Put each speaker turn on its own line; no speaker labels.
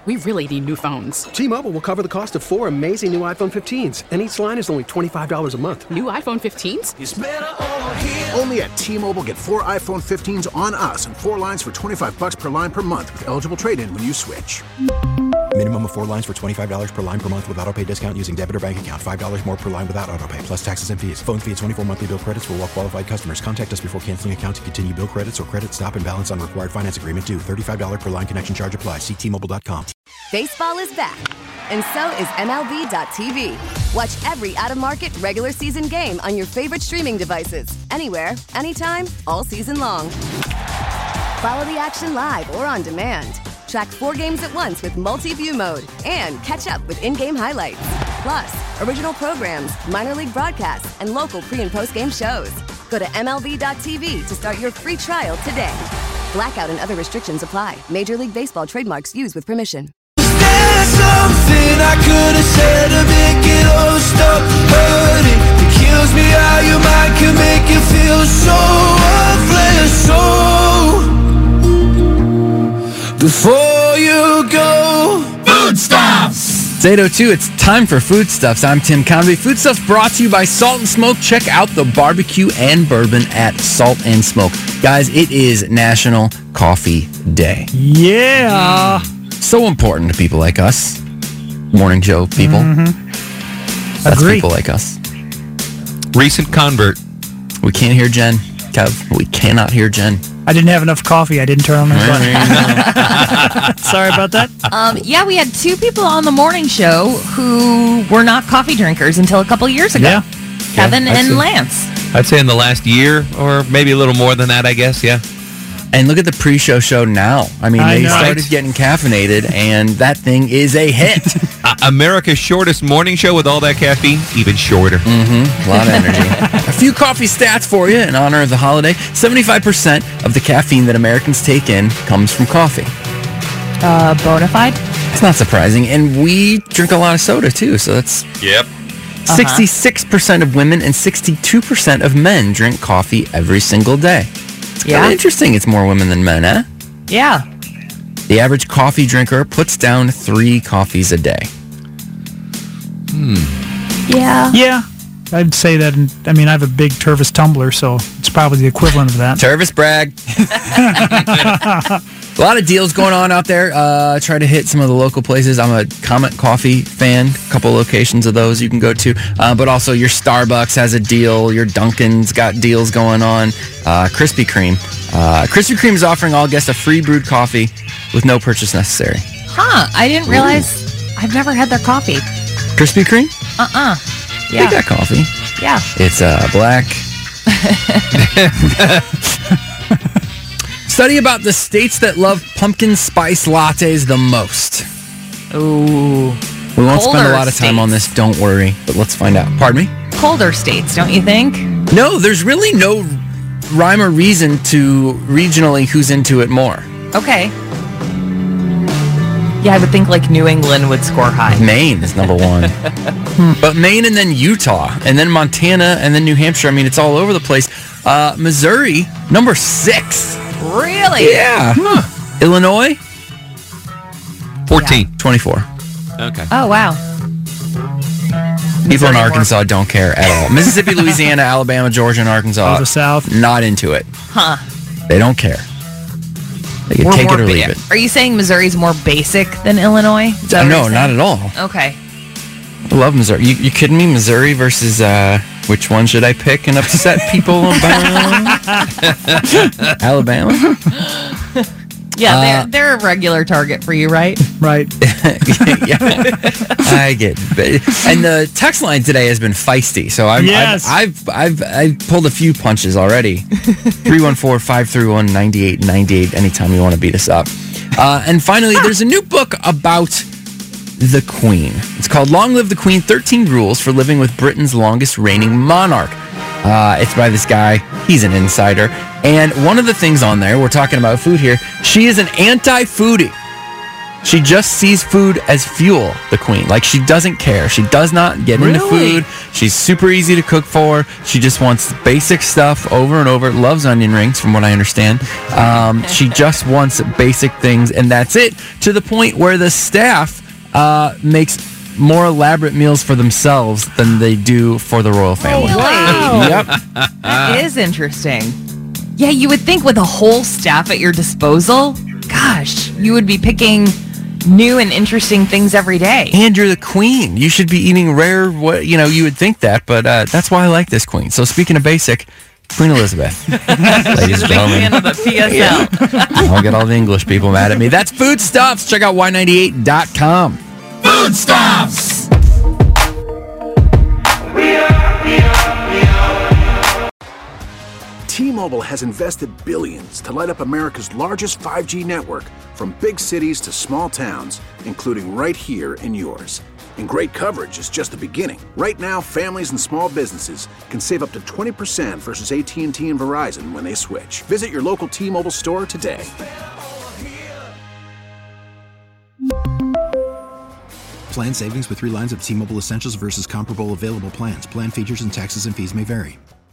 We really need new phones.
T-Mobile will cover the cost of 4 amazing new iPhone 15s, and each line is only $25 a month.
New iPhone 15s?
It's better over here.
Only at T-Mobile, get 4 iPhone 15s on us and 4 lines for $25 per line per month with eligible trade-in when you switch.
Minimum of 4 lines for $25 per line per month with autopay discount using debit or bank account. $5 more per line without autopay, plus taxes and fees. Phone fee at 24 monthly bill credits for well-qualified customers. Contact us before canceling account to continue bill credits or credit stop and balance on required finance agreement due. $35 per line connection charge applies. See T-Mobile.com.
Baseball is back, and so is MLB.tv. Watch every out-of-market regular season game on your favorite streaming devices, anywhere, anytime, all season long. Follow the action live or on demand. Track 4 games at once with multi-view mode and catch up with in-game highlights. Plus, original programs, minor league broadcasts, and local pre- and post-game shows. Go to MLB.tv to start your free trial today. Blackout and other restrictions apply. Major League Baseball trademarks used with permission.
There's something I could have said to make it all stop hurting. It kills me how your mind can make you feel so worthless. So before you go,
Food Stuffs! It's 8:02. It's time for Food Stuffs. I'm Tim Convey. Food Stuffs brought to you by Salt and Smoke. Check out the barbecue and bourbon at Salt and Smoke. Guys, it is National Coffee Day.
Yeah.
So important to people like us. Morning show people. That's
Agree.
people like us.
Recent convert.
We can't hear Jen. Kev, we cannot hear Jen.
I didn't have enough coffee. I didn't turn on my button. Sorry about that.
Yeah, we had 2 people on the morning show who were not coffee drinkers until a couple years ago.
Yeah.
Kevin and Lance.
I'd say in the last year, or maybe a little more than that, I guess, yeah.
And look at the pre-show show now. I mean, they
know.
started getting caffeinated, and that thing is a hit.
America's shortest morning show with all that caffeine, even shorter.
A lot of energy. A few coffee stats for you in honor of the holiday. 75% of the caffeine that Americans take in comes from coffee.
Bona fide?
It's not surprising. And we drink a lot of soda, too, so that's...
Yep.
66% of women and 62% of men drink coffee every single day. It's kind of interesting. It's more women than men, eh?
Yeah.
The average coffee drinker puts down 3 coffees a day.
Yeah.
Yeah. I'd say that. I mean, I have a big Tervis tumbler, so it's probably the equivalent of that.
Tervis brag. A lot of deals going on out there. Try to hit some of the local places. I'm a Comet Coffee fan. A couple locations of those you can go to. But also your Starbucks has a deal. Your Dunkin's got deals going on. Krispy Kreme. Krispy Kreme is offering all guests a free brewed coffee with no purchase necessary.
Huh. I didn't realize. I've never had their coffee.
Krispy Kreme?
Yeah.
They got coffee.
Yeah.
It's black. Study about the states that love pumpkin spice lattes the most.
Ooh.
We won't spend a lot of
Colder
time on this, don't worry, but let's find out. Pardon me?
Colder states, don't you think?
No, there's really no rhyme or reason to regionally who's into it more.
Okay. Yeah, I would think like New England would score high.
Maine is number 1. But Maine and then Utah, and then Montana, and then New Hampshire. I mean, it's all over the place. Missouri, number 6.
Really?
Yeah. Illinois?
14.
24.
Okay.
Oh, wow.
People
Missouri
in
more.
Arkansas don't care at all. Mississippi, Louisiana, Alabama, Georgia, and Arkansas.
Oh, the South.
Not into it.
Huh.
They don't care. They can
We're
take
more
it or leave it.
Are you saying Missouri's more basic than Illinois? Is that what
No,
you're
not
saying?
at all.
Okay.
I love Missouri. You kidding me? Missouri versus which one should I pick and upset people about? Alabama?
Yeah, they're a regular target for you, right?
Right.
Yeah, I get it. And the text line today has been feisty, so I've pulled a few punches already. 314-531-9898 anytime you want to beat us up. And finally, there's a new book about the Queen. It's called Long Live the Queen, 13 Rules for Living with Britain's Longest Reigning Monarch. It's by this guy. He's an insider. And one of the things on there, we're talking about food here, she is an anti-foodie. She just sees food as fuel, the queen. Like, she doesn't care. She does not get into food. She's super easy to cook for. She just wants basic stuff over and over. Loves onion rings, from what I understand. She just wants basic things, and that's it, to the point where the staff makes more elaborate meals for themselves than they do for the royal family.
Oh, wow.
Yep.
That is interesting. Yeah, you would think with a whole staff at your disposal, gosh, you would be picking new and interesting things every day.
And you're the queen. You should be eating rare, you would think that, but that's why I like this queen. So speaking of basic, Queen Elizabeth. Ladies and gentlemen.
Fan of the PSL.
I'll get all the English people mad at me. That's Foodstuffs. Check out Y98.com.
Foodstuffs!
T-Mobile has invested billions to light up America's largest 5G network, from big cities to small towns, including right here in yours. And great coverage is just the beginning. Right now, families and small businesses can save up to 20% versus AT&T and Verizon when they switch. Visit your local T-Mobile store today.
Plan savings with 3 lines of T-Mobile Essentials versus comparable available plans. Plan features and taxes and fees may vary.